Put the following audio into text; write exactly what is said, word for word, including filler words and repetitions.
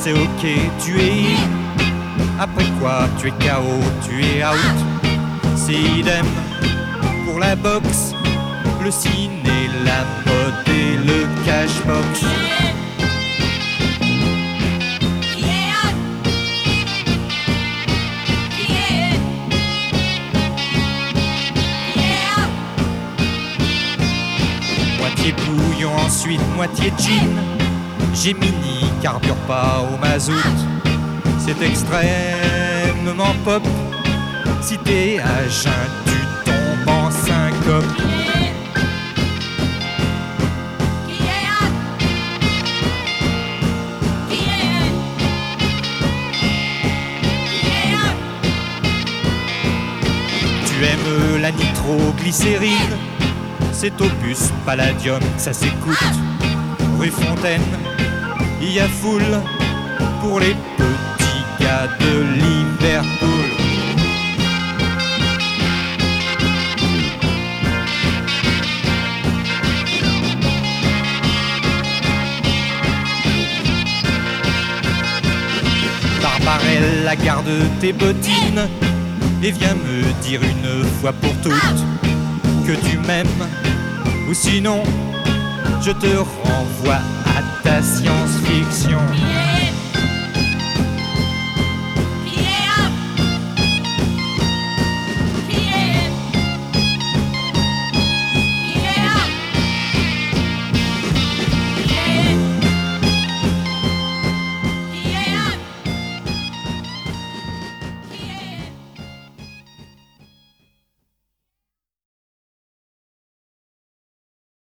c'est ok, tu es in. Après quoi, tu es K O, tu es out. C'est idem pour la boxe, le ciné, la mode et le cashbox. Moitié bouillon, ensuite moitié gin. Gemini carbure pas au mazout. C'est extrêmement pop. Si t'es à jeun, tu tombes en syncope. Tu aimes la nitroglycérine, c'est Opus Palladium, ça s'écoute. Rue Fontaine, il y a foule pour les petits gars de Liverpool. Barbarella, garde tes bottines et viens me dire une fois pour toutes que tu m'aimes, ou sinon je te renvoie à ta science-fiction.